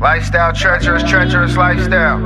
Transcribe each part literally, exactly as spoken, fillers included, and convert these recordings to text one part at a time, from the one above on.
Lifestyle, treacherous, treacherous lifestyle.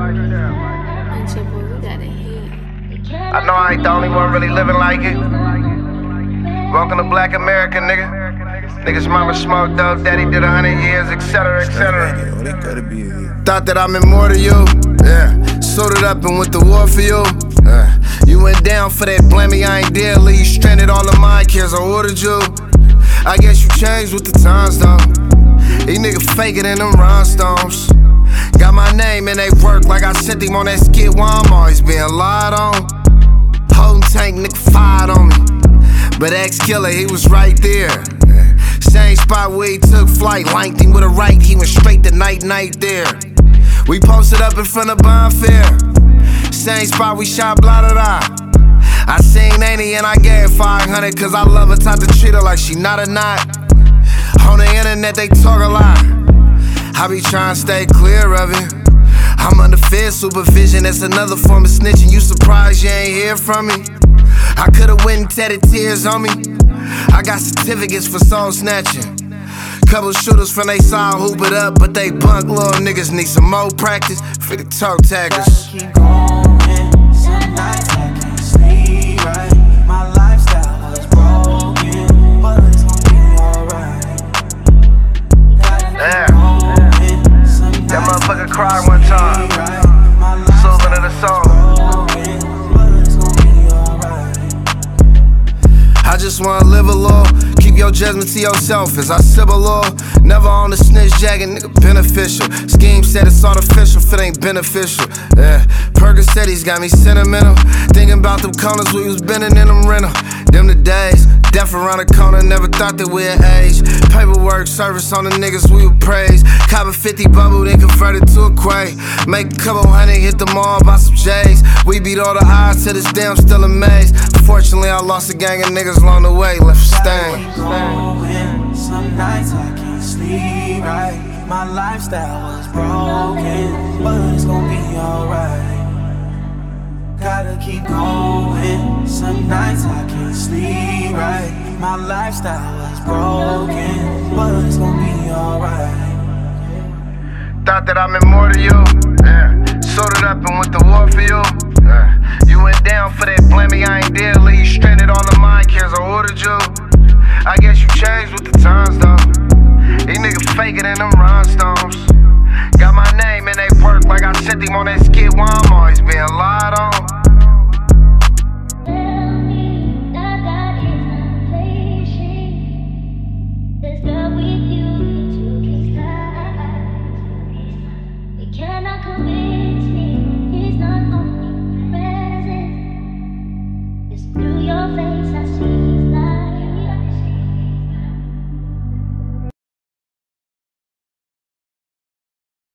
I know I ain't the only one really living like it. Welcome to Black America, nigga. Niggas mama smoked dope, daddy did a hundred years, et cetera, et cetera. Thought that I meant more to you, yeah. Suited up and went to war for you. Uh, you went down for that blammy, I ain't dare leave you stranded. All of my kids, I ordered you. I guess you changed with the times though. These niggas faker than them rhinestones. Got my name and they work like I sent him on that skit while I'm always being lied on. Holding tank, nigga fired on me. But ex-killer, he was right there. Same spot where he took flight, lanked him with a right, he went straight to night night there. We posted up in front of Bonfair. Same spot we shot blah da da. I seen Annie and I gave five hundred cause I love her, tried to treat her like she not a knot. On the internet they talk a lot. I be trying to stay clear of it. I'm under Fed supervision, that's another form of snitching. You surprised you ain't hear from me? I could've went and tedded tears on me. I got certificates for soul snatching. Couple shooters from they side hoop it up, but they bunk little niggas need some more practice. For the toe taggers. Keep going, some nights I can't sleep right. My lifestyle was broken, but it's gon' be alright. Damn. That motherfucker cried one time. Silver to the soul. I just wanna live a little. Keep your judgment to yourself as I sip a little. Never on the snitch jacket, nigga, beneficial. Scheme said it's artificial if it ain't beneficial. Yeah, Percocet's got me sentimental. Thinking about them corners we was bending in them rental. Them the days, death around the corner, never thought that we'd age. Paperwork, service on the niggas we would praise. Cop a fifty bubble, then convert it to a quay. Make a couple hundred, hit the mall, buy some J's. We beat all the odds to this day, I'm still amazed. Fortunately, I lost a gang of niggas along the way, left for stain. Some nights I can't sleep right. My lifestyle was broken, but it's gon' be alright. Gotta keep going. Some nights I can't sleep right. My lifestyle was broken, but it's gon' be alright. Thought that I meant more to you, yeah. Suited up and went to war for you, yeah. You went down for that blammy, I ain't dare leave you stranded. All of my kids, I ordered you. I guess you changed with the times though. These niggas faker than them rhinestones. Got my name and they work like I sent him on that skit while I'm always being lied on. Tell me that that is not patient. There's no